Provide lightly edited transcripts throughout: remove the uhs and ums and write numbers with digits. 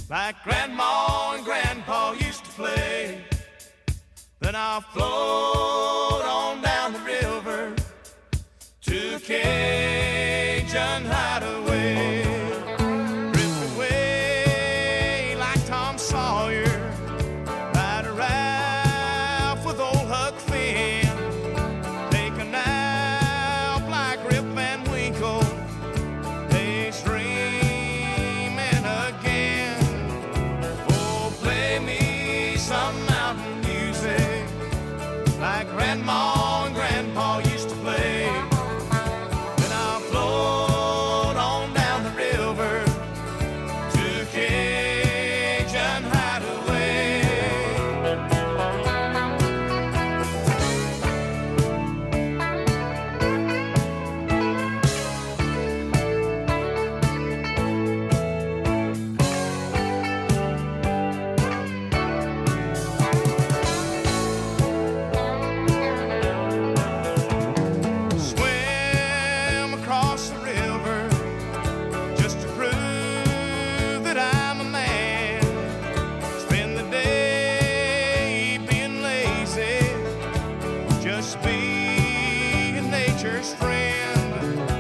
like Grandma and Grandpa used to play. Then I'll float on down the river to a Cajun hideaway. Drift away like Tom Sawyer, ride a raft with old Huck Finn. Take a nap like Rip Van Winkle, daydreaming again. Oh, play me some mountain music like Grandma and Grandpa used to play. Then I'll float on down the river to Cajun hideaway. Swim across the river just to prove that I'm a man. Spend the day being lazy, just being nature's friend.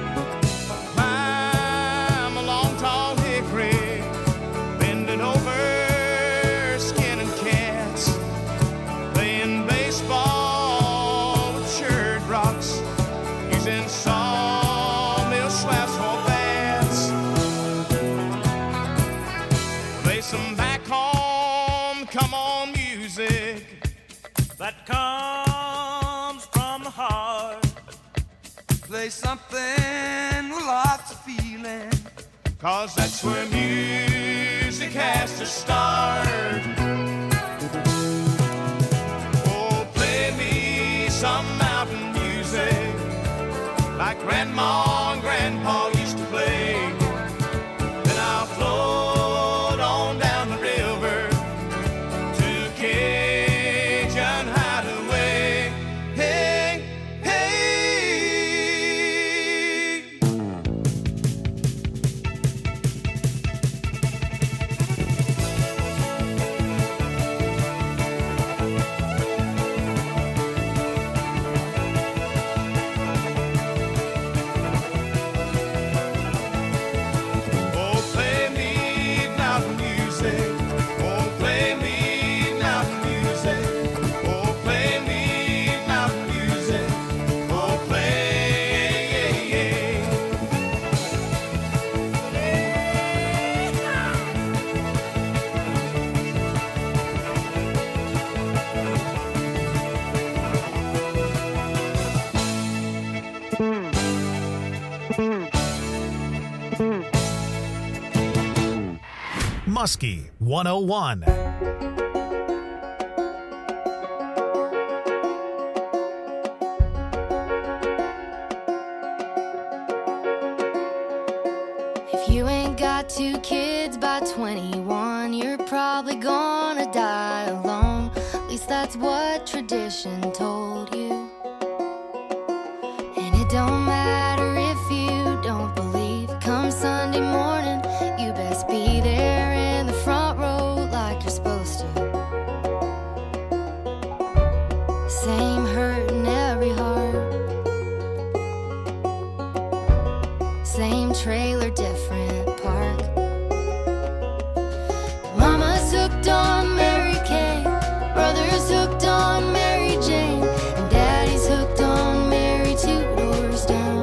Climb a long tall hickory, bending over, skinning cats, playing baseball with church rocks, using sawmill swabs for bats. Play some back home, come on music that comes from the heart. Play something with lots of feeling, 'cause that's where music has to start. Oh, play me some mountain music like Grandma and Grandpa used to play. Then I'll float on down the river to Cajun hideaway. Hey, hey. Oh, play me mountain music. Oh, play me mountain music. Oh, play me mountain music. Oh, play. Muskie 101. If you ain't got 2 kids by 21, you're probably gonna die alone. At least that's what tradition told you. And it don't matter if you don't believe. Come Sunday morning, you best be there in the front row like you're supposed to. Same hurt in every heart, same trailer, different park. Mama's hooked on Mary Kay, brother's hooked on Mary Jane, and daddy's hooked on Mary 2 doors down.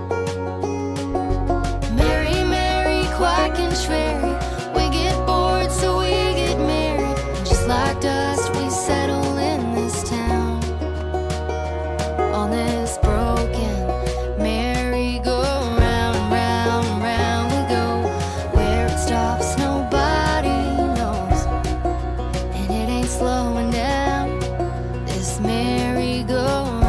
Mary, Mary, Quack and Sherry, we get bored so we get married, and just like dust we settle in this town. On this broken merry-go-round, round, round we go. Where it stops nobody knows, and it ain't slowing down, this merry-go-round.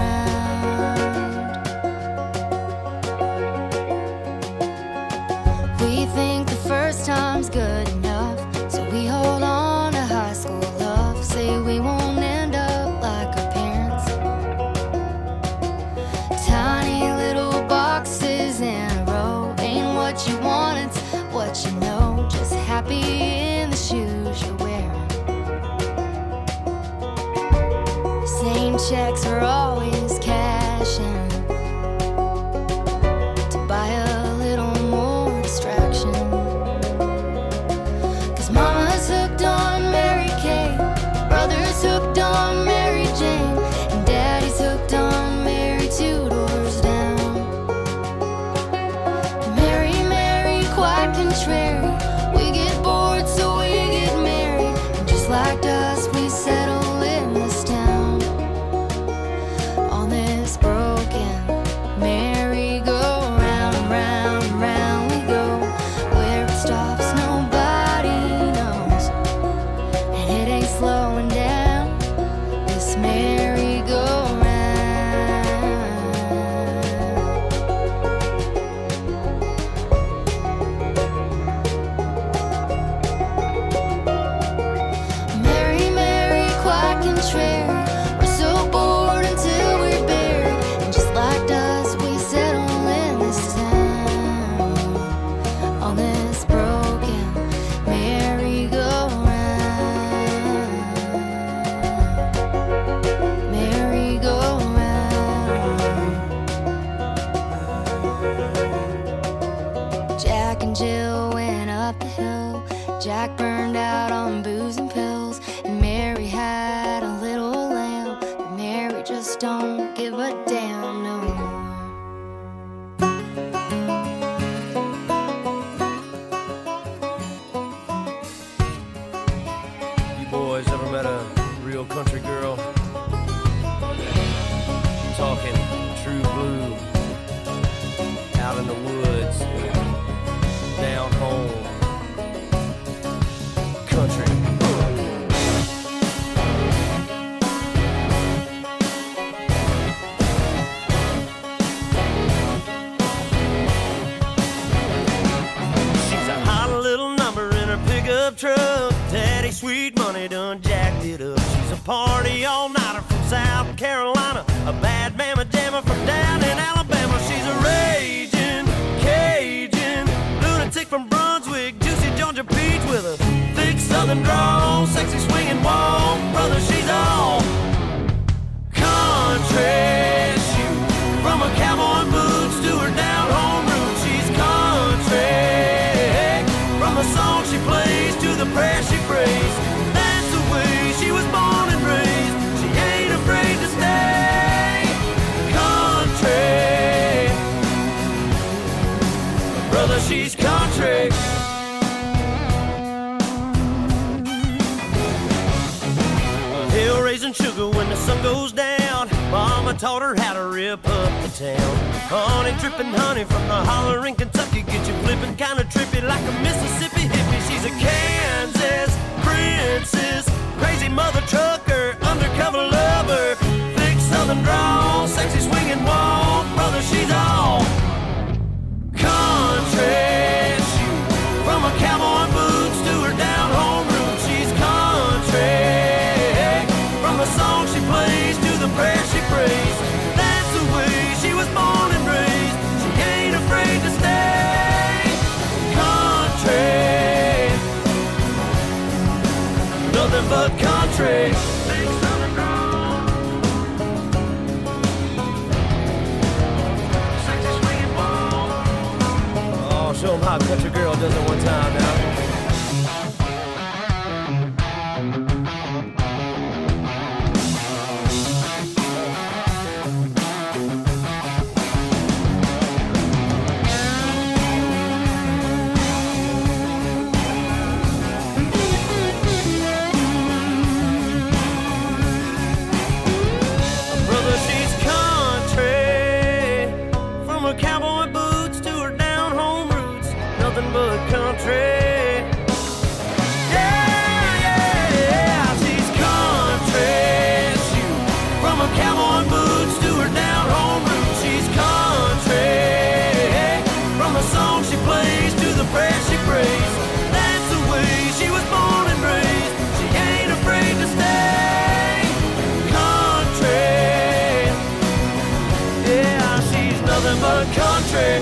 We think the first time's good enough, so we hold on to high school love. Say we won't end up like our parents, tiny little boxes in a row. Ain't what you want, it's what you know. Just happy in the checks are always cashing to buy a little more distraction. 'Cause mama's hooked on Mary Kate, brother's hooked on Mary Jane, and daddy's hooked on Mary two doors down. Mary, Mary, quite contrary, we get bored so we get married, and just like us we settle in this town. On this broken merry-go-round, round, round we go. Where it stops nobody knows, and it ain't slowing down, this merry-go-round. Mary, Mary, quite contrary, we're so bored until we're buried, and just like us we settle in this town. On this broken merry-go-round, merry-go-round. Jack and Jill went up the hill. Jack burned out on booze and pills, and Mary had a little lamb, but Mary just don't give a damn no more. You boys ever met a real country girl? Talking true blue, out in the woods, down home, country. She's a hot little number in her pickup truck. Daddy Sweet Money done jacked it up. She's a party all-nighter from South Carolina, a bad mamma jamma from down in Alabama. She's a raging Cajun lunatic from Brunswick, juicy Georgia peach with a thick southern drawl, sexy swinging walk. Brother, she's all country. Shoot, from her cowboy boots to her down home roots, she's country. From the song she plays to the prayer she prays, that's the way she was born and raised. She ain't afraid to stay country. Brother, she's country. Hill raising sugar when the sun goes down. Mama taught her how to rip up the town. Honey dripping honey from the holler in Kentucky, get you flipping kinda trippy like a Mississippi hippie. She's a Kansas princess, crazy mother trucker, undercover lover, thick southern drawl, sexy swinging walk. Brother, she's all country. Shoot, from her cowboy boots to her down home roots, she's country. From the song she plays to the prayer she prays, that's the way she was born and raised. She ain't afraid to stay country. Nothing but country. Big southern drawl, sexy swinging ball. Oh, show 'em how a country girl does it one time now. Brother, she's country. From her cowboy boots to her down home roots, nothing but country. Yeah, yeah, yeah, she's country. Shoot, from her cowboy boots to her down home roots, she's country. From the song she plays to the prayer she prays, that's the way she was born and raised. She ain't afraid to stay country. Yeah, she's nothing but country.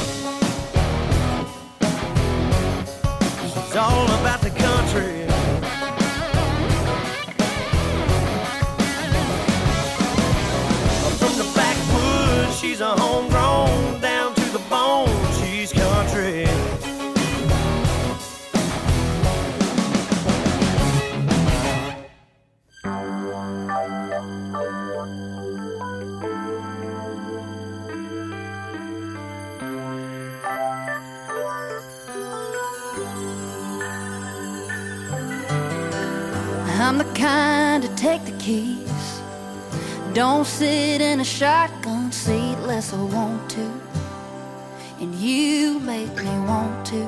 She's all about the country. she's a homegrown, down to the bone, she's country. I'm the kind to take the keys, don't sit in a shotgun seat unless I want to, and you make me want to.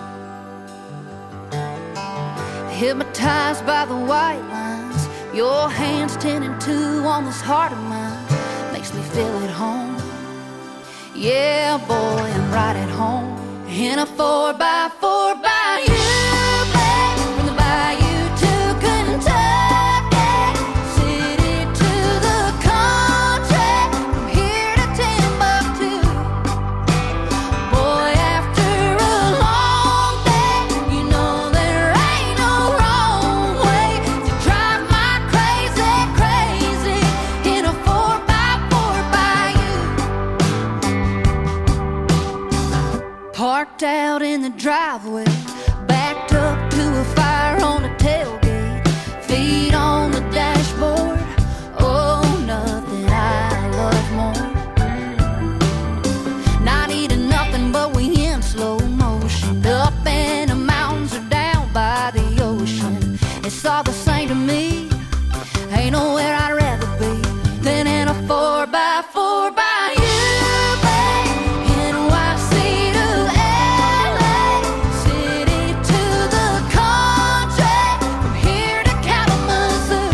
Hypnotized by the white lines, your hands 10 and 2 on this heart of mine, makes me feel at home. Yeah, boy, I'm right at home in a 4x4 by you, babe, from the bayou to Kentucky, city to the country, from here to Timbuktu. Boy, after a long day, you know there ain't no wrong way to drive my crazy, crazy in a 4x4 by you. Parked out in the driveway, backed up to a fire on a tailgate, feet on the dashboard. Oh, nothing I love more. Not eating nothing, but we in slow motion, up in the mountains or down by the ocean. It's all the same to me. Ain't nowhere I'd rather be than in a 4x4 by you, babe. NYC to LA, city to the country, from here to Kalamazoo.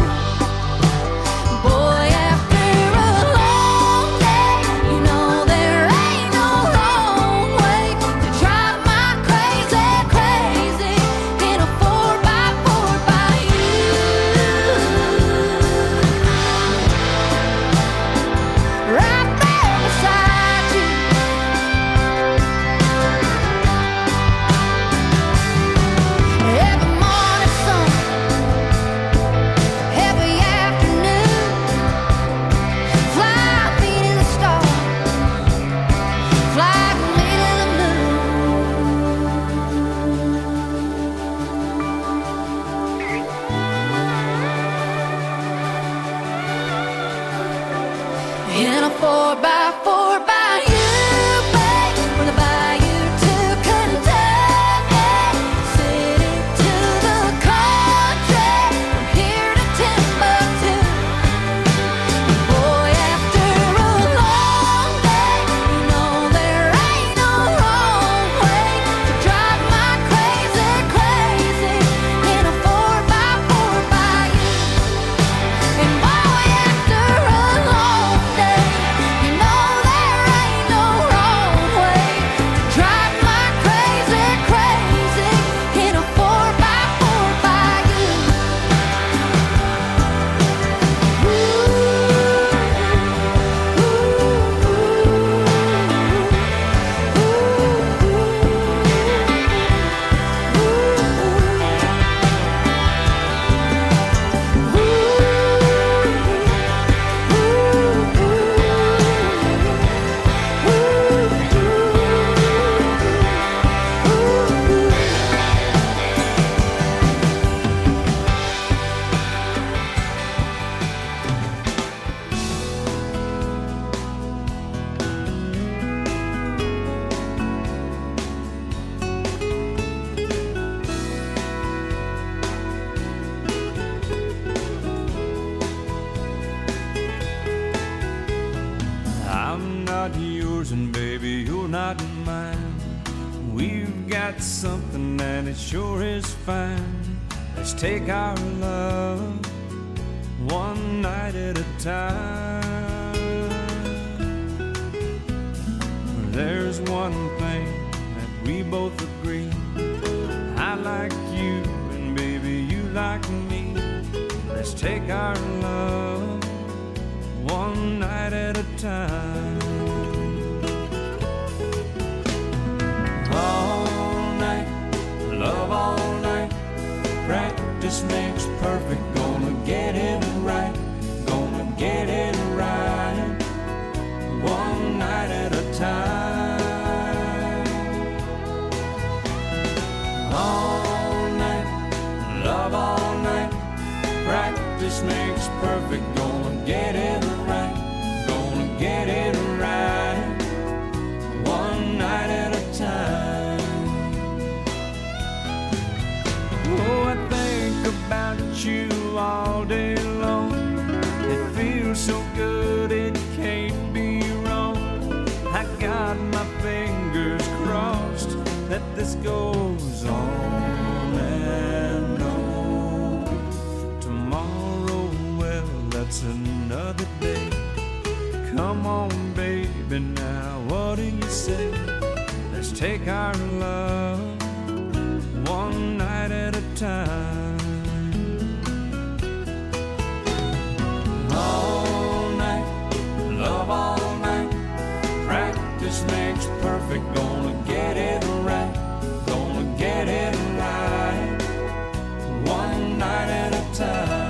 Boy, after a long day, you know there ain't no wrong way to drive my crazy, crazy in a 4x4 by you. Right there beside you. Every morning sun, every afternoon, fly me to the stars, fly me to the moon. In a 4x4 by you, babe, from the bayou to Kentucky, city to the country, from here to Timbuktu. Boy, after a long day, you know there ain't no wrong way to drive my crazy, crazy in a 4x4 by you. And boy, after a long day, you know there ain't no wrong way to drive my crazy, crazy in a 4x4 by you. I'm not yours and baby, you're not mine. We've got something and it sure is fine. Let's take our love one night at a time. There's one thing that we both agree. I like you and baby you like me. Let's take our love one night at a time. All night, love all night. Practice makes perfect. Gonna get it right. Gonna get it right. One night Practice makes perfect. Gonna get it right. Gonna get it right. One night at a time. Oh, I think about you all day long. It feels so good, it can't be wrong. I got my fingers crossed that this goes on and on. Tomorrow, well, that's another day. Come on, baby, now what do you say? Let's take our love one night at a time. All night, love all night. Practice makes perfect. Gonna get it right. Gonna get it right. One night at a time.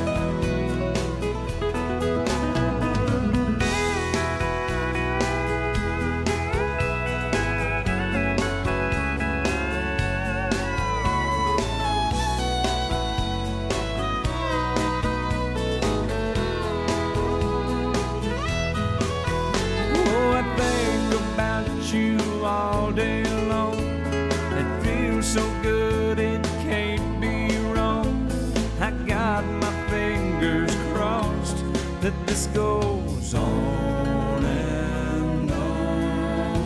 You all day long. It feels so good, it can't be wrong. I got my fingers crossed that this goes on and on.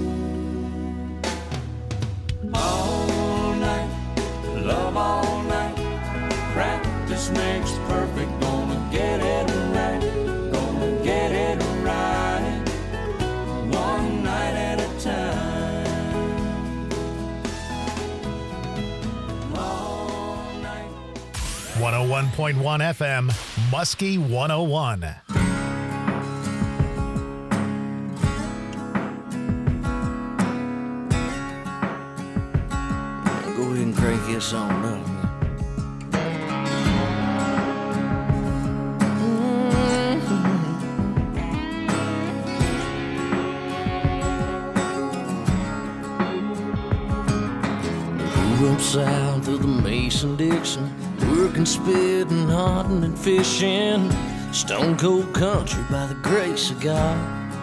All night, love all night. Practice makes perfect. Gonna get it right. Gonna get it right. One night at a time. All night. 101.1 FM, Muskie 101. Go ahead and crank this on up. Up south of the Mason-Dixon, working, spitting, hunting, and fishing. Stone cold country by the grace of God.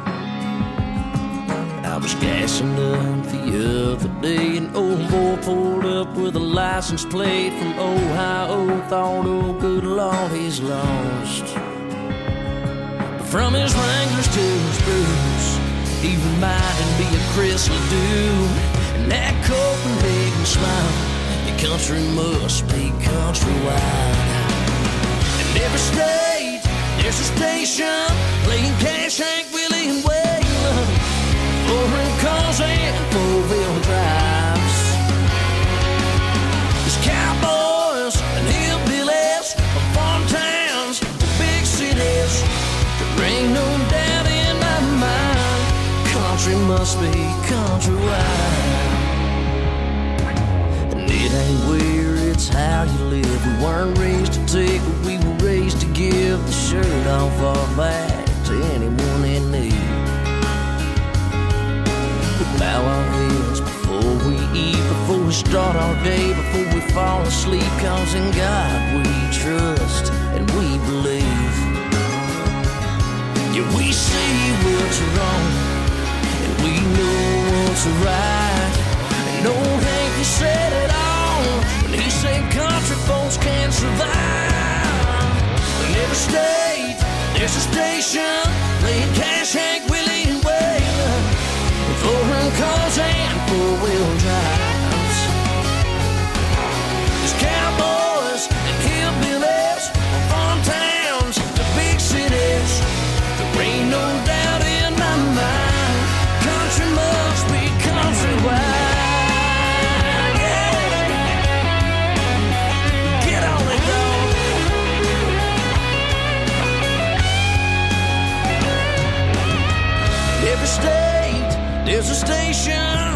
I was gassing up the other day, an old boy pulled up with a license plate from Ohio. Thought, oh good Lord, he's lost. But from his Wranglers to his boots, he reminded me of Chris Ledoux. And that Copenhagen smile, your country must be countrywide. In every state, there's a station playing Cash, Hank, Willie, and Waylon. Foreign cars and four-wheel drives. There's cowboys and hillbillies from farm towns to big cities. There ain't no doubt in my mind, country must be countrywide. It ain't where, it's how you live. We weren't raised to take, but we were raised to give the shirt off our back to anyone in need. We bow our heads before we eat, before we start our day, before we fall asleep. 'Cause in God we trust and we believe. Yeah, we see what's wrong and we know what's right. And old Hank, he said it all when he said country folks can't survive. In every state, there's a station playing Cash, Hank, Willie, and Waylon. Foreign cars and four-wheel drives. There's cowboys and hillbillies from farm towns to big cities. There ain't no doubt in my mind, country must be countrywide. Every state, there's a station.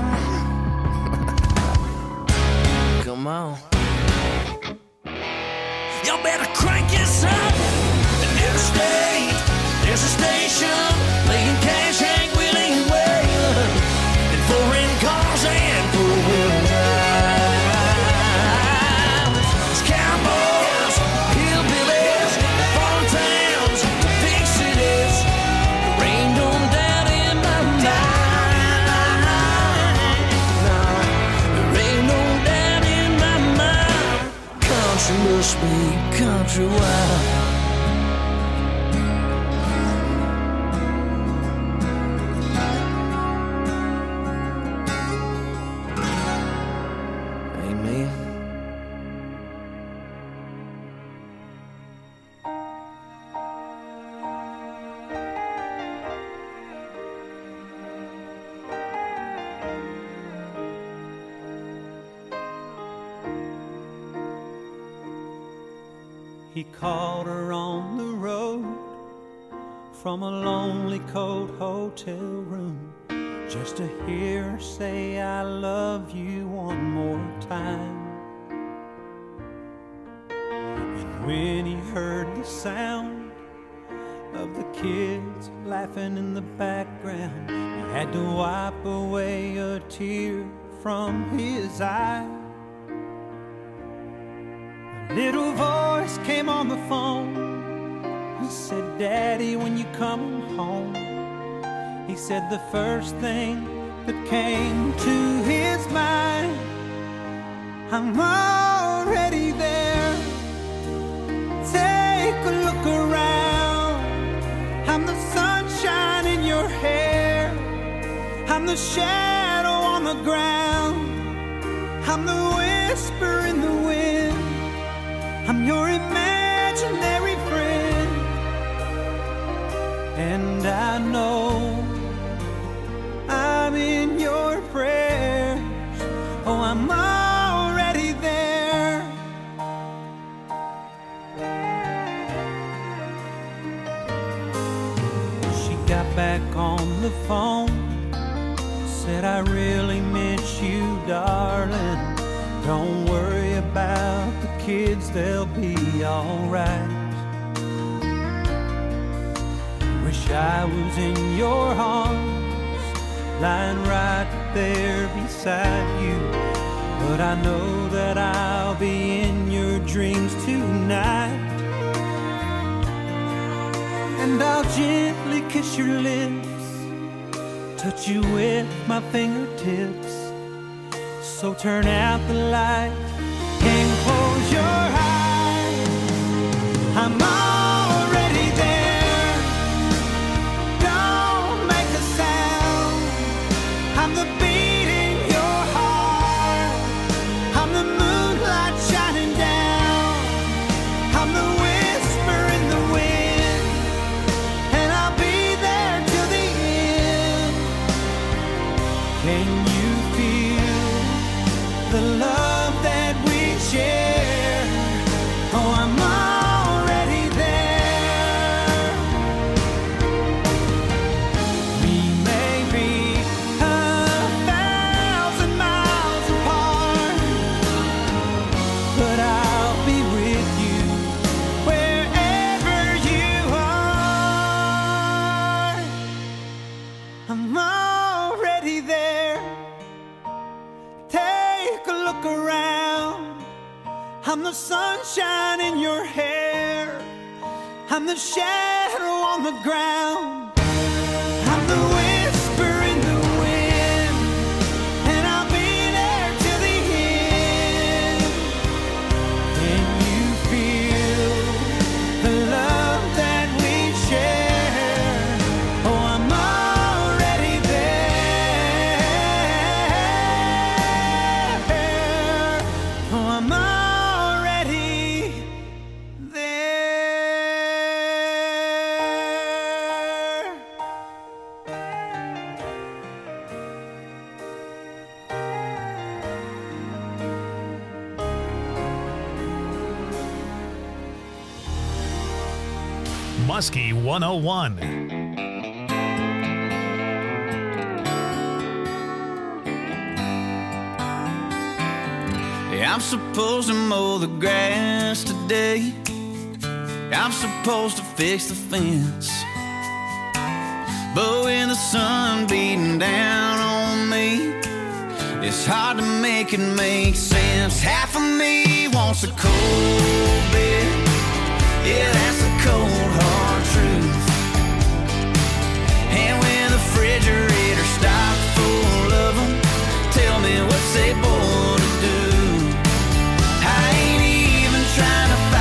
Come on. Y'all better crank this up. In every state, there's a station playing Cash, Hank, Willie, and Waylon. And foreign cars and four-wheel drives. There's cowboys, hillbillies. sweet country wild. He called her on the road from a lonely cold hotel room just to hear her say I love you one more time. And when he heard the sound of the kids laughing in the background, he had to wipe away a tear from his eye. Little voice came on the phone and said, Daddy, when you come home. He said the first thing that came to his mind, I'm already there. Take a look around. I'm the sunshine in your hair. I'm the shadow on the ground. I'm the whisper in the wind. I'm your imaginary friend, and I know I'm in your prayers. Oh, I'm already there. She got back on the phone, said I really miss you, darling. Don't worry about the kids, they'll be alright. Wish I was in your arms, lying right there beside you. But I know that I'll be in your dreams tonight. And I'll gently kiss your lips, touch you with my fingertips. So turn out the light and close your eyes. I'm already there. Don't make a sound. I'm the beat in your heart. I'm the moonlight shining down. I'm the whisper in the wind, and I'll be there till the end. Can you feel the love that we share? Oh, I'm already there. We may be 1,000 miles apart, but I'll be with you wherever you are. I'm already there. Take a look around. I'm the sunshine in your hair. I'm the shadow on the ground. I'm the whisper in the wind, and I'll be there till the end. Can you feel the love that we share? Oh, I'm already there. Oh, I'm already there. Muskie 101. I'm supposed to mow the grass today. I'm supposed to fix the fence. But when the sun beating down on me, it's hard to make it make sense. Half of me wants a cold bed. Yeah, that's the cold hard truth. And when the refrigerator stocked full of them, tell me what's a boy to do? I ain't even trying to fight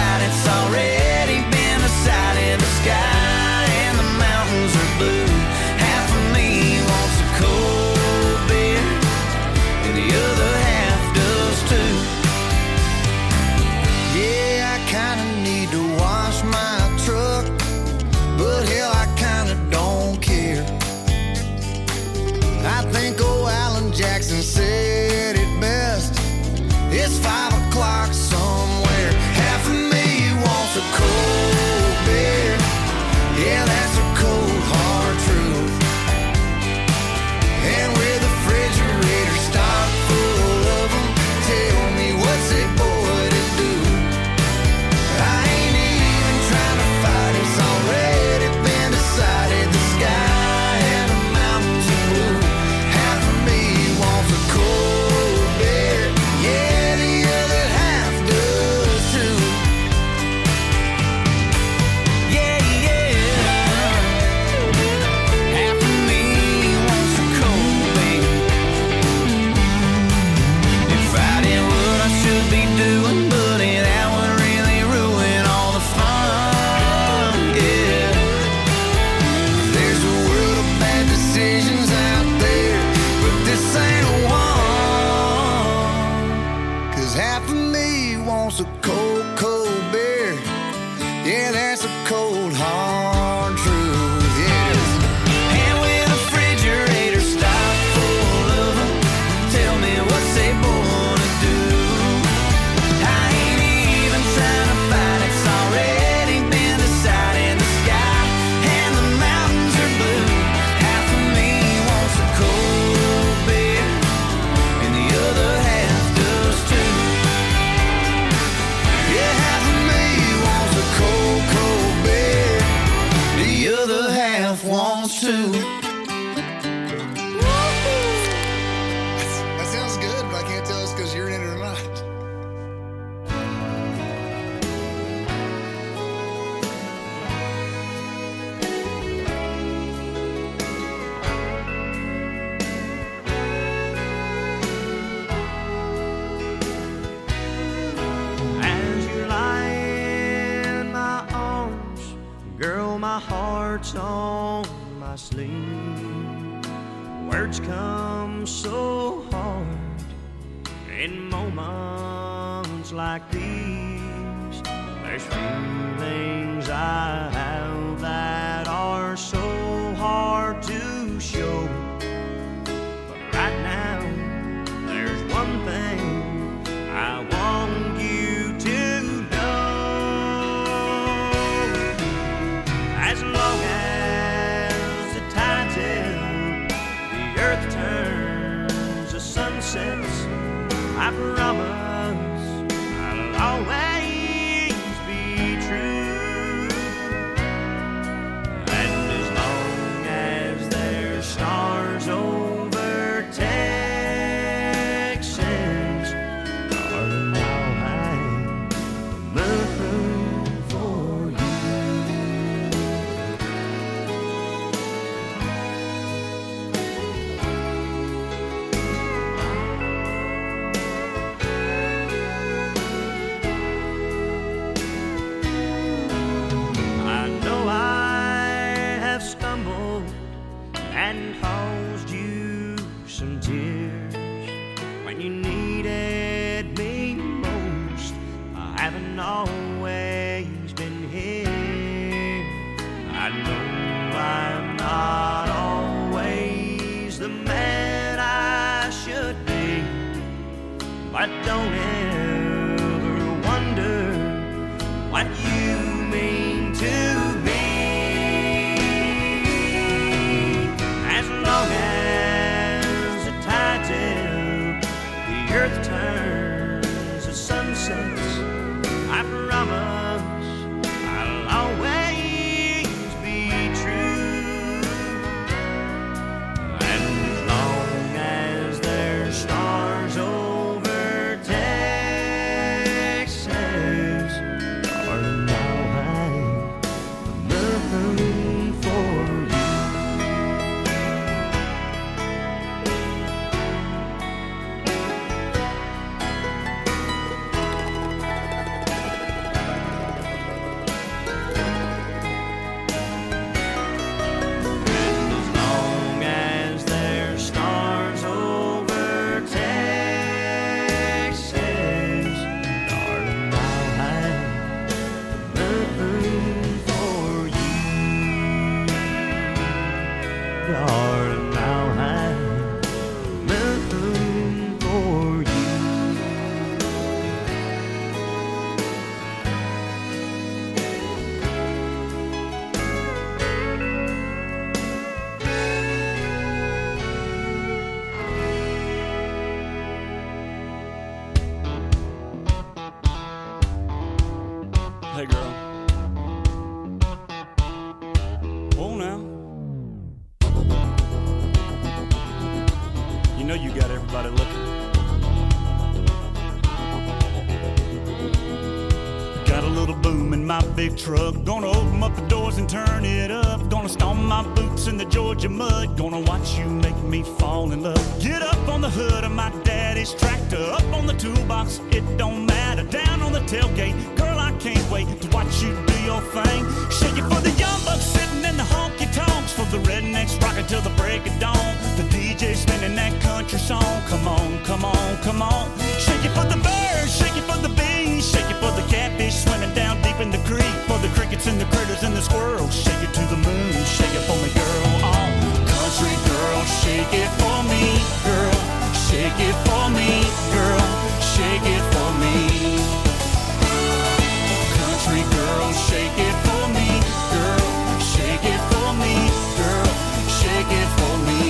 think old Alan Jackson said it best. It's 5 o'clock somewhere. Half of me wants a cold beer. Yeah, that's a cold, hard truth. And with the refrigerator stocked full of them, tell me what's a boy to do? I ain't even trying to fight, it's already been decided. The sky and the mountains are blue. Half of me wants a cold beer. Yeah, the other half does too. Yeah, yeah. Half of me wants a cold beer. If I did what I should be doing, buddy, that would really ruin all the fun. Yeah. There's a world of bad decisions out there, but this ain't a one. 'Cause half of me wants a cold, cold beer. Yeah, that's a cold, hard truth, yes. And with a refrigerator stocked full of them, tell me what's they born to do? I ain't even trying to fight, it's already been decided. The sky and the mountains are blue. Half of me wants a cold beer, and the other half does too. Yeah, half of me wants a cold, cold beer. The other half wants to. That sounds good, but I can't tell it's because you're in it or not. As you lie in my arms, girl, my heart's on my sleeve. Words come so hard in moments like these. There's feelings I have that are so hard to show. But right now, there's one thing I want you to know. As long as the tide's in, the earth turns, the sun sets, I promise I'll always be true. And as long as there's stars over Texas, darling, I'll hang the moon for you. I know I have stumbled and caused you some tears when you needed me most. I haven't always been here. I know I'm not always the man I should be, but don't ever wonder what you mean to me. As long as the tide's in, the earth turns, the sun sets, I promise I'll always be true. And as long as there's stars over Texas, darling, I'll hang the moon for you. know you got everybody looking. Got a little boom in my big truck. Gonna open up the doors and turn it up. Gonna stomp my boots in the Georgia mud. Gonna watch you make me fall in love. Get up on the hood of my daddy's tractor. Up on the toolbox, it don't matter. Down on the tailgate, girl, I can't wait to watch you do your thing. Shake it for the young bucks sitting in the honky-tonks. For the rednecks rocking till the break of dawn. The DJ spinning that country song. Come on, come on, come on. Shake it for the birds, shake it for the bees. Shake it for the catfish swimming down deep in the creek. For the crickets and the critters and the squirrels. Shake it to the moon, shake it for me, girl. Oh, country girl, shake it for me, girl. Shake it for me, girl. Shake it for me. Country girl, shake it for me, girl. Shake it for me, girl. Shake it for me.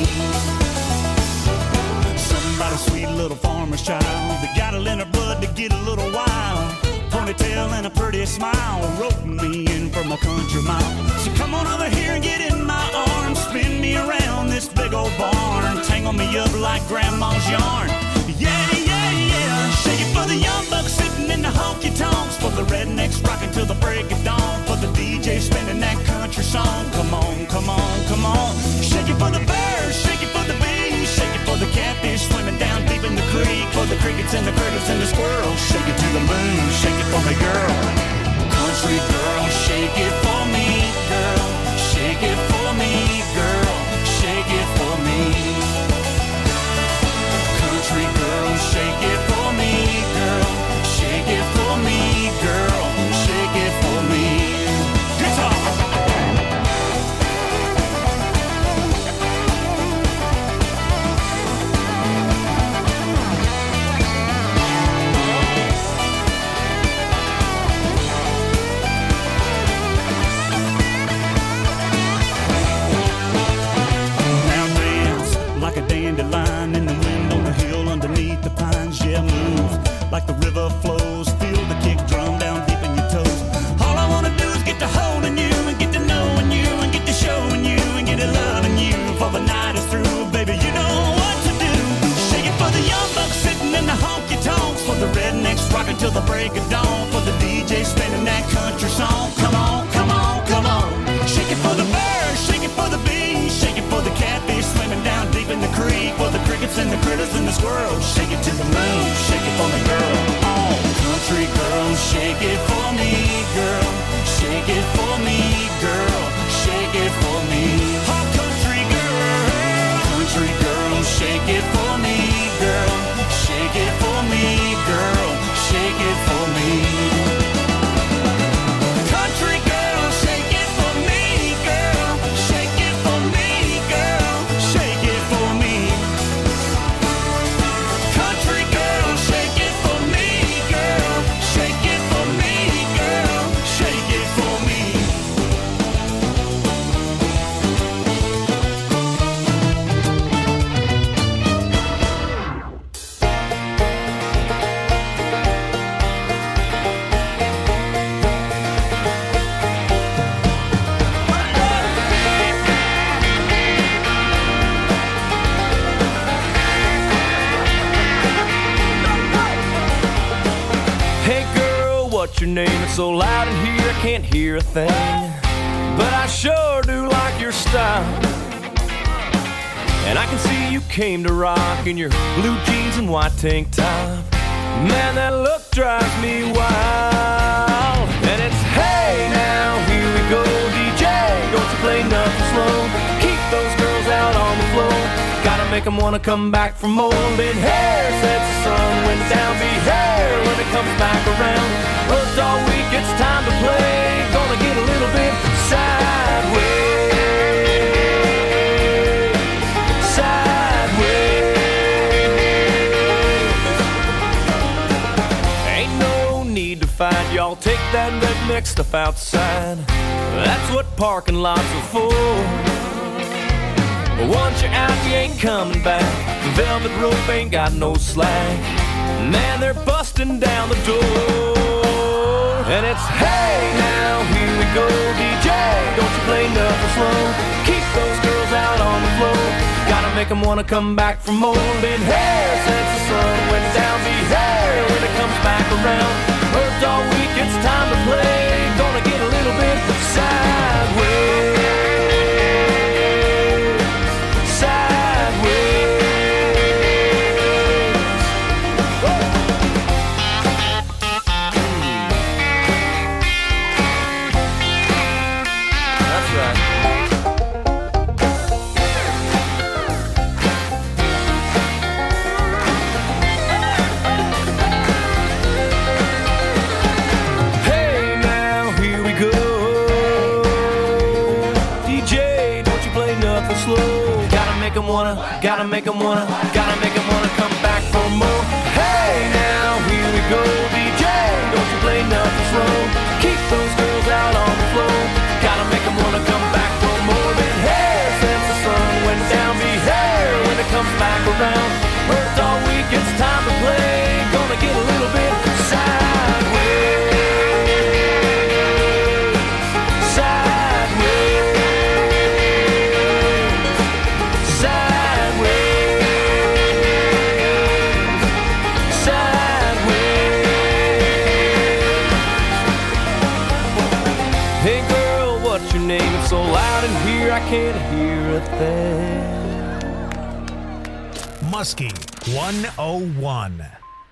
Somebody sweet little farmer's child that got it in her blood to get a little wild. Ponytail and a pretty smile, roping me in from a country mile. So come on over here and get in my arms, spin me around this big old barn, tangle me up like grandma's yarn. Yeah, yeah, yeah. Shake it for the young bucks sitting in the honky-tonks. For the rednecks rocking till the break of dawn. For the DJ spinning that country song. Come on, come on, come on. Shake it for the birds, shake it for the bees. Shake it for the catfish swimming down deep in the creek. For the crickets and the critters and the squirrels. Shake it to the moon, shake it for me, girl. Country girl, shake it for me, girl. Shake it for me, girl. Shake it for me. Country girl, shake it for me, girl. Shake it for me, girl. Shake it for me. Guitar. Like a dandelion in the wind on the hill underneath the pines. Yeah, move like the river flows. Feel the kick drum down deep in your toes. All I wanna do is get to holding you and get to knowing you and get to showing you and get to loving you. For the night is through, baby, you know what to do. Shake it for the young bucks sitting in the honky-tonks. For the rednecks rocking till the break of dawn. For the DJ spinning that country song. Come on, come on, come on. Shake it for the birds, shake it for the bees. Shake it for the catfish swimming down deep in the creek. For the crickets and the critters and the squirrels. Shake it to the moon, shake it for me, girl. Oh, country girl, shake it for me, girl. Shake it for me, girl. Shake it for me. Oh, country girl, shake it for me, girl. Shake it for me, girl. Shake it for me. Country girl, shake it for me, girl. Shake it for me, girl. Shake it for me. Country girl, shake it for me, girl. Shake it for me, girl. Shake it for me. Hey girl, what's your name? It's so loud in here I can't hear a thing. But I sure do like your style. And I can see you came to rock in your blue jeans and white tank top. Man, that look drives me wild. And it's hey now, here we go, DJ. Don't you play nothing slow. Keep those girls out on the floor. Gotta make them wanna come back for more. Then hair sets the sun when down be hair when it comes back around. Worked all week, it's time to play. Gonna get a little bit sideways. Sideways. Ain't no need to fight, y'all take that redneck stuff outside. That's what parking lots are for. But once you're out, you ain't coming back. The velvet rope ain't got no slack. Man, they're busting down the door. And it's hey now, here we go, DJ. Don't you play nothing slow. Keep those girls out on the floor. Gotta Gotta make them wanna come back for more. Been here since the sun went down. Be here when it comes back around. Worked all week, it's time to play. Gonna get a little bit sideways. Gotta make 'em wanna come back for more. Hey, now here we go, DJ. Don't you play nothing slow. Keep those girls out on the floor. Gotta make 'em wanna come back for more. Been here since the sun went down. Be here when it comes back around. Worked all week, it's time to play. Gonna get a little bit sideways. So loud in here, I can't hear a thing. Muskie 101.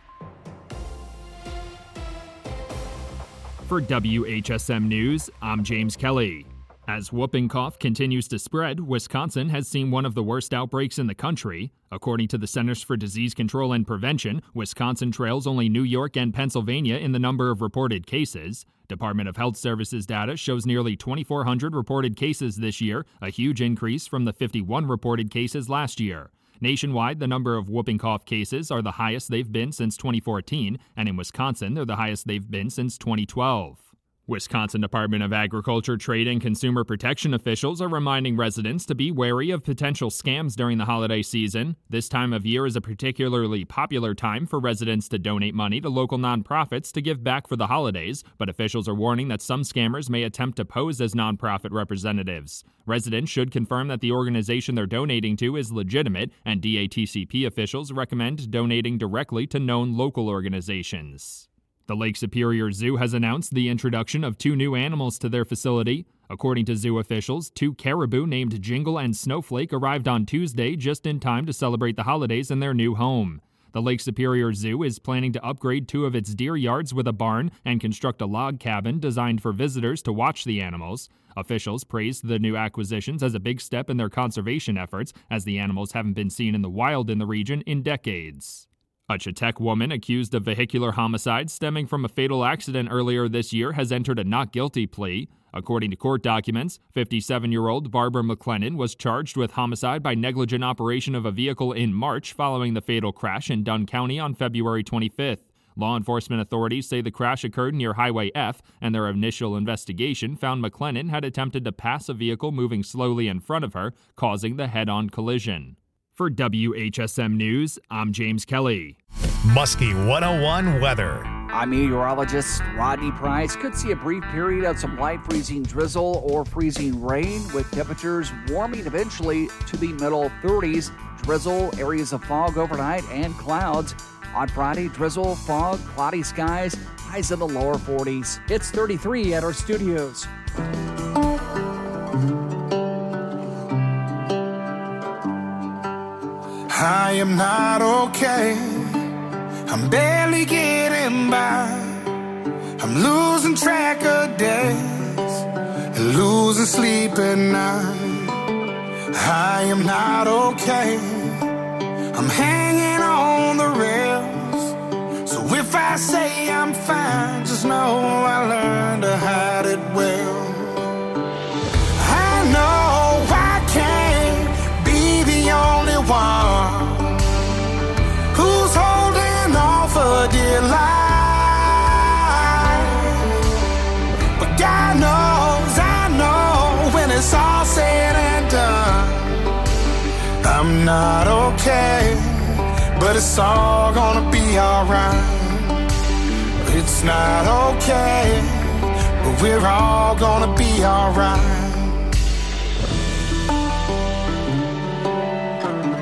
For WHSM News, I'm James Kelly. As whooping cough continues to spread, Wisconsin has seen one of the worst outbreaks in the country. According to the Centers for Disease Control and Prevention, Wisconsin trails only New York and Pennsylvania in the number of reported cases. Department of Health Services data shows nearly 2,400 reported cases this year, a huge increase from the 51 reported cases last year. Nationwide, the number of whooping cough cases are the highest they've been since 2014, and in Wisconsin, they're the highest they've been since 2012. Wisconsin Department of Agriculture, Trade, and Consumer Protection officials are reminding residents to be wary of potential scams during the holiday season. This time of year is a particularly popular time for residents to donate money to local nonprofits to give back for the holidays, but officials are warning that some scammers may attempt to pose as nonprofit representatives. Residents should confirm that the organization they're donating to is legitimate, and DATCP officials recommend donating directly to known local organizations. The Lake Superior Zoo has announced the introduction of 2 new animals to their facility. According to zoo officials, 2 caribou named Jingle and Snowflake arrived on Tuesday just in time to celebrate the holidays in their new home. The Lake Superior Zoo is planning to upgrade 2 of its deer yards with a barn and construct a log cabin designed for visitors to watch the animals. Officials praised the new acquisitions as a big step in their conservation efforts, as the animals haven't been seen in the wild in the region in decades. A Chautauqua woman accused of vehicular homicide stemming from a fatal accident earlier this year has entered a not guilty plea. According to court documents, 57-year-old Barbara McLennan was charged with homicide by negligent operation of a vehicle in March following the fatal crash in Dunn County on February 25th. Law enforcement authorities say the crash occurred near Highway F, and their initial investigation found McLennan had attempted to pass a vehicle moving slowly in front of her, causing the head-on collision. For WHSM News, I'm James Kelly. Muskie 101 weather. I'm meteorologist Rodney Price. Could see a brief period of some light freezing drizzle or freezing rain, with temperatures warming eventually to the middle 30s. Drizzle, areas of fog overnight, and clouds. On Friday, drizzle, fog, cloudy skies, highs in the lower 40s. It's 33 at our studios. I am not okay. I'm barely getting by. I'm losing track of days and losing sleep at night. I am not okay. I'm hanging on the rails. So if I say I'm fine, just know I learned to hide it well. I know I can't be the only one who's holding on for dear life. But God knows, I know, when it's all said and done, I'm not okay, but it's all gonna be alright. It's not okay, but we're all gonna be alright.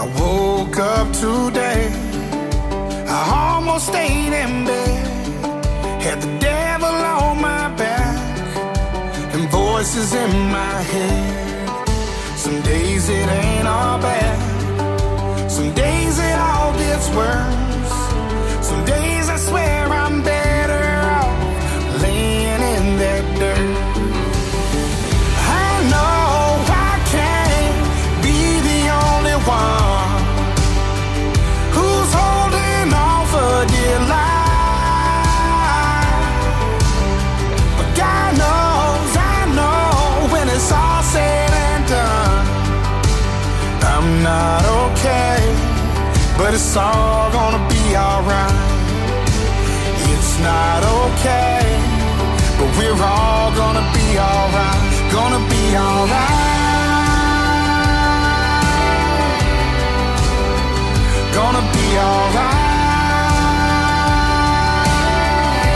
I woke up today, I almost stayed in bed, had the devil on my back and voices in my head. Some days it ain't all bad, some days it all gets worse. Some days I swear I'm better off laying in that dirt. I know I can't be the only one who's holding on for dear life. But God knows, I know when it's all said and done, I'm not okay, but it's all gonna be alright. It's not okay, but we're all gonna be alright. Gonna be alright. Gonna be alright.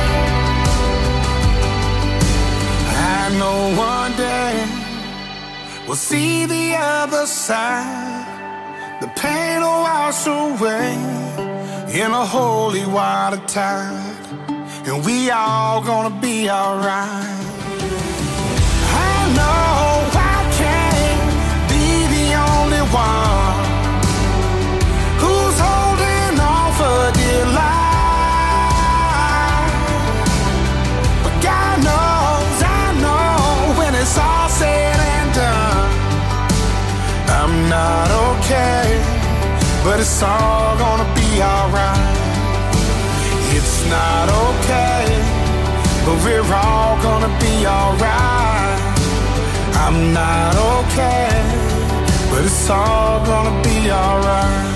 I know one day we'll see the other side. The pain will wash away in a holy water tide, and we all gonna be alright. I know I can't be the only one who's holding on for dear life. But God knows, I know when it's all said and done, I'm not okay, but it's all gonna be alright. It's not okay, but we're all gonna be alright. I'm not okay, but it's all gonna be alright.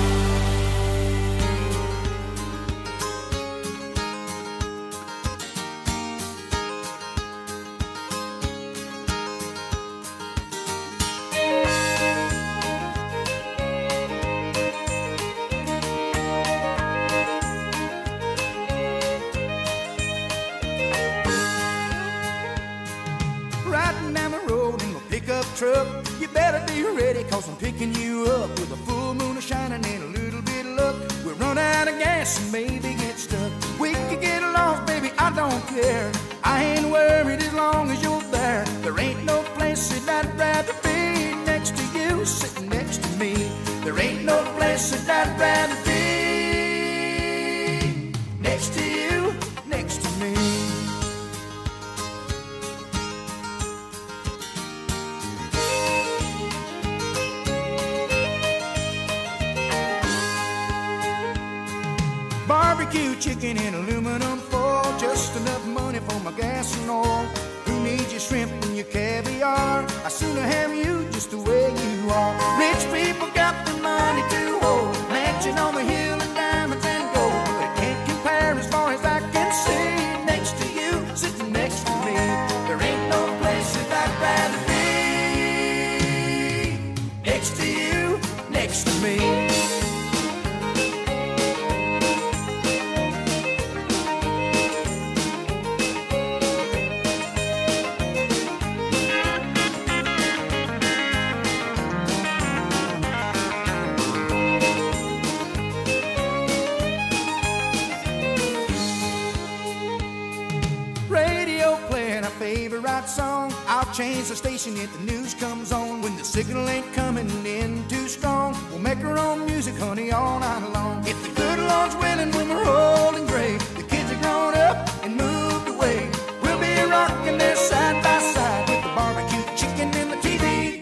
Truck, you better be ready, cause I'm picking you up with a full moon shining and a little bit of luck. We'll run out of gas and maybe get stuck. We could get lost, baby, I don't care. I ain't worried as long as you're there. There ain't no place that I'd rather be next to you, sitting next to me. There ain't no place that I'd rather be next to you, next to me. Barbecue chicken in aluminum foil, just enough money for my gas and oil. Who needs your shrimp and your caviar? I sooner have you just the way you are. Rich people got the money to hold, mansion on the hill and diamonds and gold, but it can't compare as far as I can see. Next to you, sitting next to me, there ain't no place that I'd rather be. Next to you, next to me. Favorite song, I'll change the station if the news comes on. When the signal ain't coming in too strong, we'll make our own music, honey, all night long. If the good Lord's willing, when we're old and gray, the kids are grown up and moved away, we'll be rocking there side by side with the barbecue chicken and the TV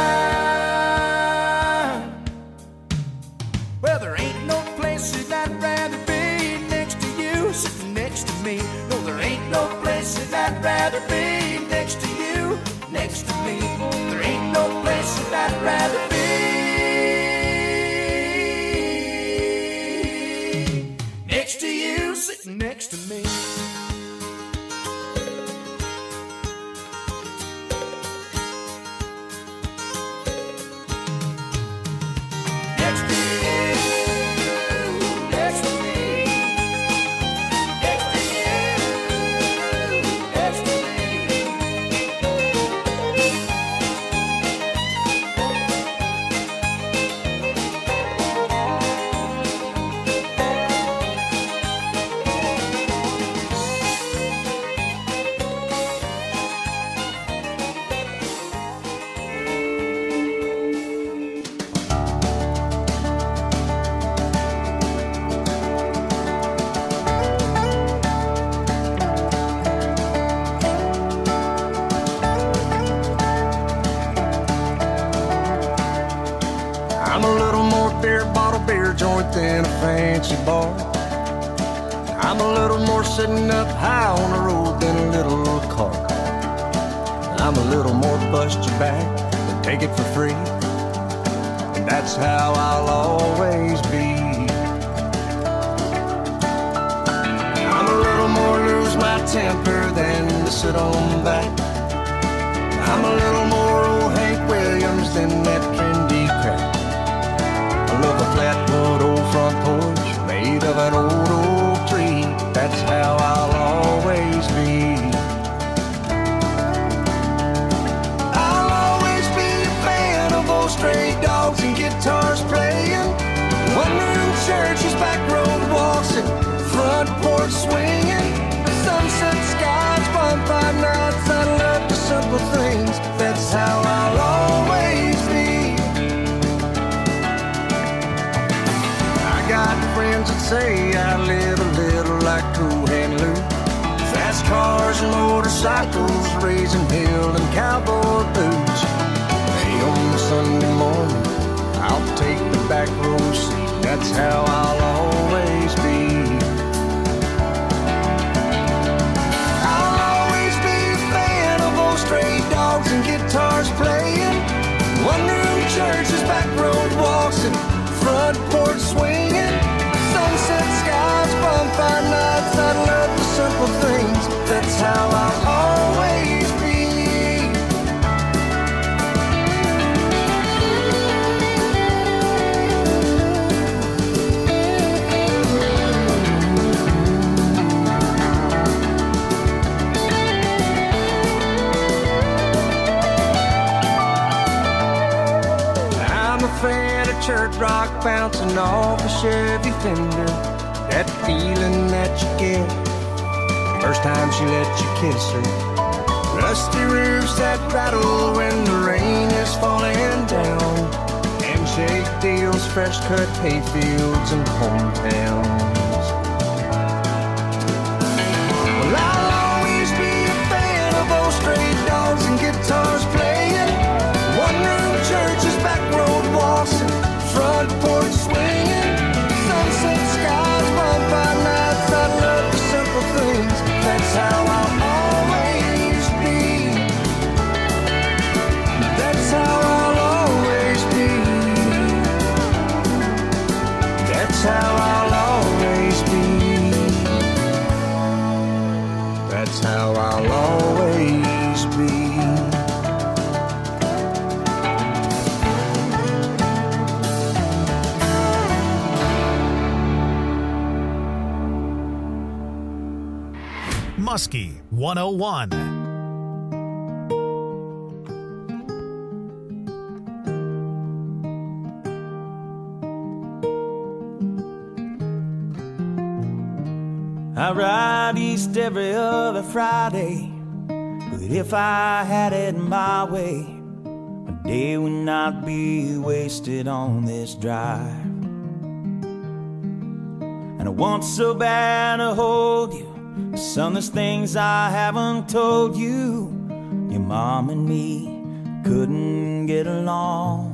guide. Well, there ain't no place that I'd rather be next to you, sitting next to me. No, there ain't no place that I'd rather be next to you, next to me. There ain't no place that I'd rather be I'm a little more beer bottle beer joint than a fancy bar. I'm a little more sitting up high on the road than a little car. I'm a little more bust your back than take it for free. And that's how I'll always be. I'm a little more lose my temper than to sit on back. I'm a little more old Hank Williams than that trendy crap. I love a flatwood old front porch made of an old oak tree. That's how I'll always be. I'll always be a fan of old stray dogs and guitars playing, one-room churches, back road walks, and front porch swinging, sunset skies, bonfire nights. I love the simple things. That's how I'll always be. I got friends that say I live a little like Cool Hand Luke. Fast cars and motorcycles, raising hell and cowboy boots. Hey, on Sunday morning, I'll take the back row seat. That's how I'll always be. I'll always be a fan of old stray dogs and guitars playing, one-room churches, back road walks, and front porch swinging, sunset skies, bonfire nights. I love the simple things. That's how I'll always be. I'm a fan of church rock bouncing off a Chevy Fender. That feeling that you get first time she let you kiss her. Rusty roofs that rattle when the rain is falling down. Handshake deals, fresh cut hay fields and hometowns. Well, I'll always be a fan of old stray dogs and guitars playing, one-room churches, back road walks, and front porch swinging, sunset skies, bonfire nights. I love the simple things. That's how I'll always be. That's how I'll always be. That's how I'll always be. That's how I'll always be. Muskie 101. I ride east every other Friday, but if I had it my way, my day would not be wasted on this drive. And I want so bad to hold you, son, there's things I haven't told you. Your mom and me couldn't get along,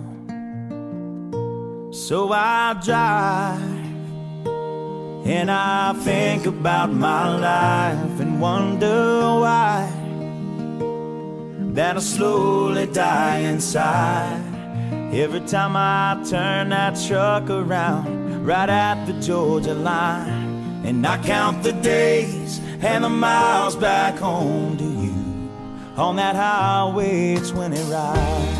so I drive and I think about my life and wonder why that I slowly die inside every time I turn that truck around right at the Georgia line. And I count the days and the miles back home to you on that highway 20 ride.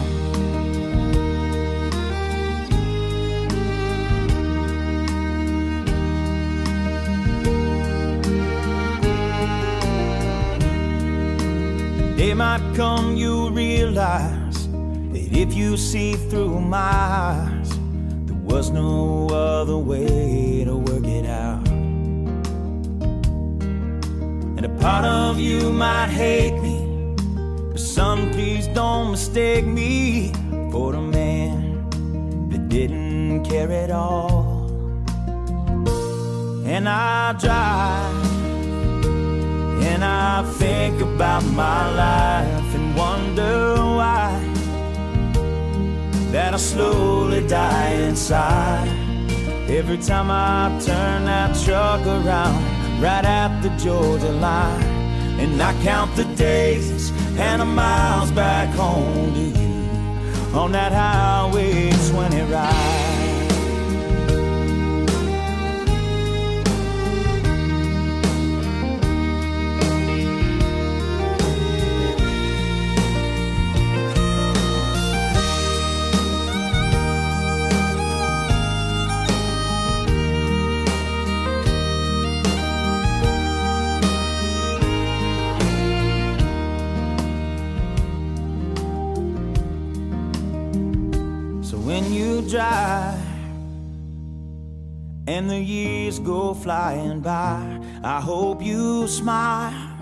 The day might come you'll realize that if you see through my eyes, there was no other way to work it out. And a part of you might hate me, but son, please don't mistake me for a man that didn't care at all. And I drive and I think about my life and wonder why that'll slowly die inside. Every time I turn that truck around, right at the Georgia line, and I count the days and the miles back home to you on that Highway 20 ride. When you drive and the years go flying by, I hope you smile.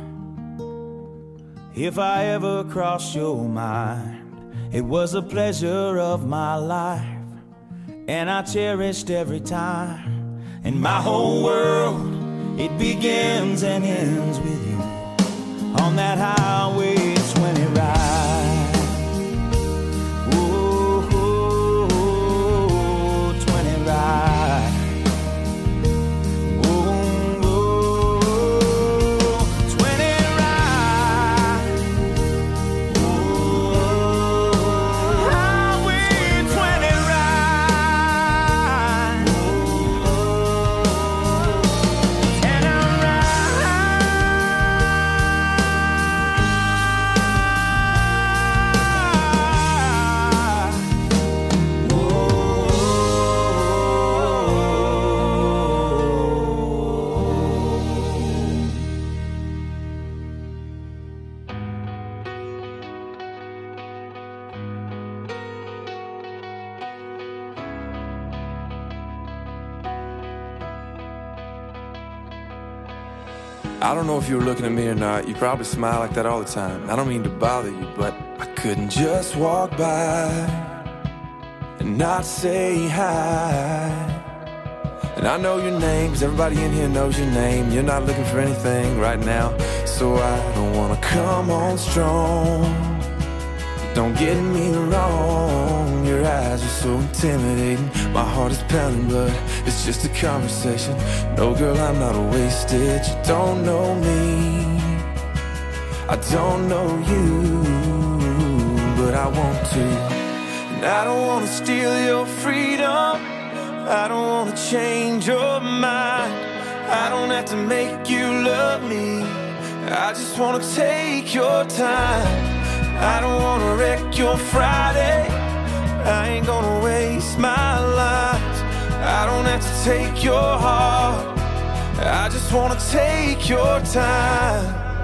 If I ever crossed your mind, it was a pleasure of my life, and I cherished every time. And my whole world, it begins and ends with you on that Highway 20 ride. I don't know if you were looking at me or not. You probably smile like that all the time. I don't mean to bother you, but I couldn't just walk by and not say hi. And I know your name, 'cause everybody in here knows your name. You're not looking for anything right now, so I don't wanna come on strong. Don't get me wrong, your eyes are so intimidating. My heart is pounding, but it's just a conversation. No, girl, I'm not wasted. You don't know me, I don't know you, but I want to. And I don't want to steal your freedom, I don't want to change your mind. I don't have to make you love me, I just want to take your time. I don't wanna wreck your Friday, I ain't gonna waste my life. I don't have to take your heart, I just wanna take your time.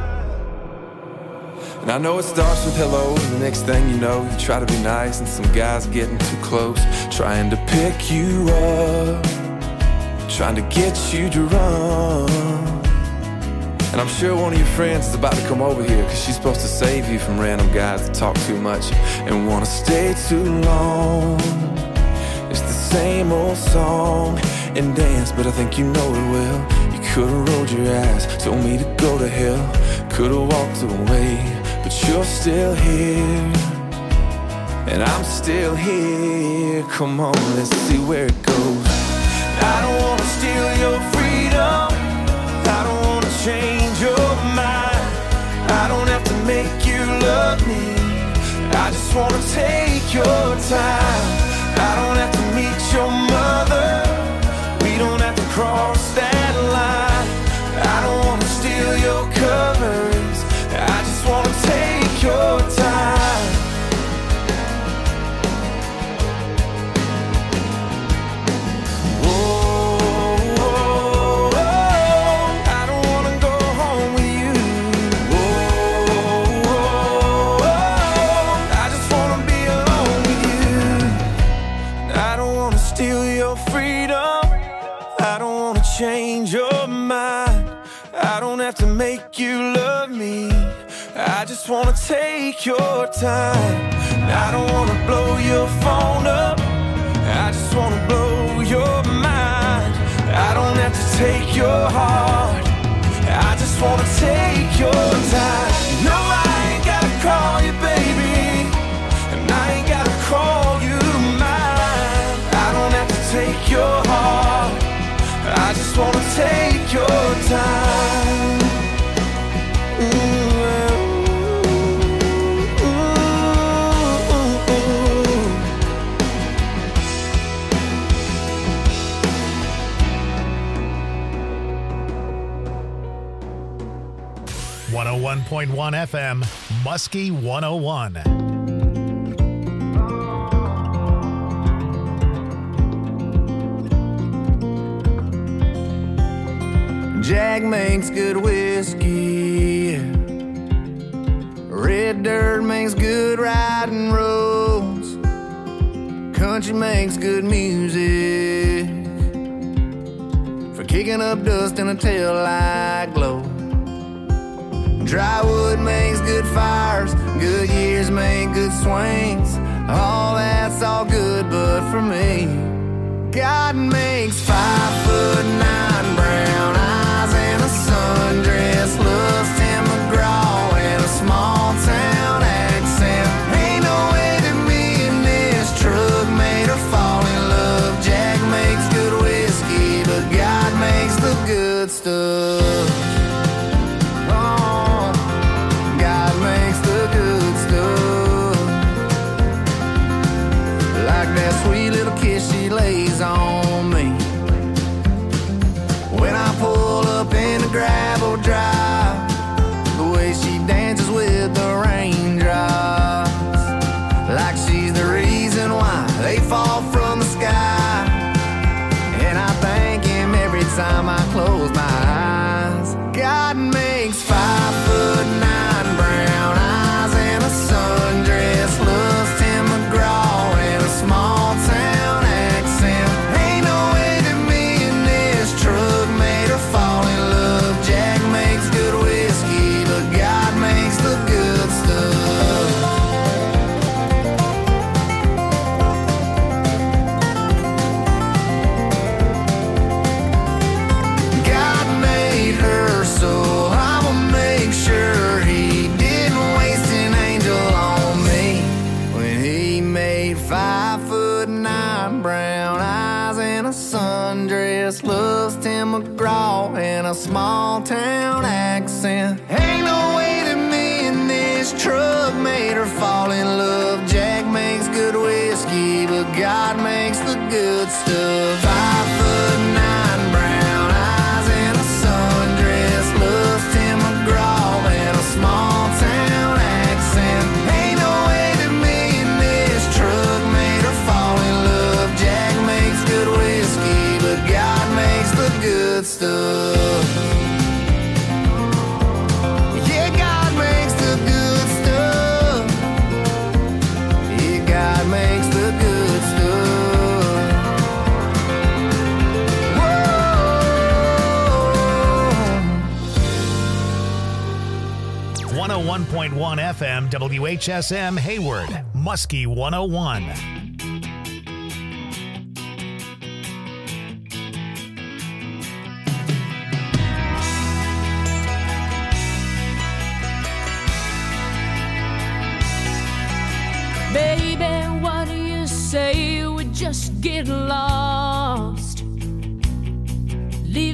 And I know it starts with hello, and the next thing you know, you try to be nice, and some guy's getting too close, trying to pick you up, trying to get you to run. And I'm sure one of your friends is about to come over here, 'cause she's supposed to save you from random guys that talk too much and wanna stay too long. It's the same old song and dance, but I think you know it well. You could've rolled your eyes, told me to go to hell, could've walked away, but you're still here, and I'm still here. Come on, let's see where it goes. I don't wanna steal your freedom, I don't wanna change your mind. I don't have to make you love me, I just wanna take your time. I don't have to meet your mother, we don't have to cross that line. I don't wanna steal your covers, I just wanna take your time. Change your mind, I don't have to make you love me, I just wanna take your time. I don't wanna blow your phone up, I just wanna blow your mind. I don't have to take your heart, I just wanna take your time. No, I ain't gotta call you baby, and I ain't gotta call you break your heart. I just wanna take your time. Ooh. 101.1 FM, Muskie 101. Jack makes good whiskey. Red dirt makes good riding roads. Country makes good music for kicking up dust in a taillight glow. Dry wood makes good fires. Good years make good swings. All that's all good, but for me, God makes 5'9" brown eyes and a sundress, loves Tim McGraw and a small town accent. Ain't no way that me and this truck made her fall in love. Jack makes good whiskey, but God makes the good stuff. Oh, God makes the good stuff. Like that sweet little kiss she lays on me when I pull up in the gravel drive, the way she dances with the raindrops, like she's the reason why they fall from the sky. And I thank him every time I close my eyes. God makes 5'9" brown eyes and a sundress, loves Tim McGraw and a small town accent. Ain't no way that me and this truck made her fall in love. Jack makes good whiskey, but God makes the good stuff. God made her, so I'ma make sure he didn't waste an angel on me when he made 5'9" brown eyes and a sundress, loves Tim McGraw and a small town accent. Ain't no way that me and this truck made her fall in love. Jack makes good whiskey, but God makes the good stuff. 5'9" brown eyes and a sundress, loves Tim McGraw and a small town accent. Ain't no way that me and this truck made her fall in love. Jack makes good whiskey, but God makes the good stuff. Yeah, God makes the good stuff. Yeah, God makes the good stuff. Whoa. 101.1 FM, WHSM Hayward, Muskie 101. Baby, what do you say we just get along?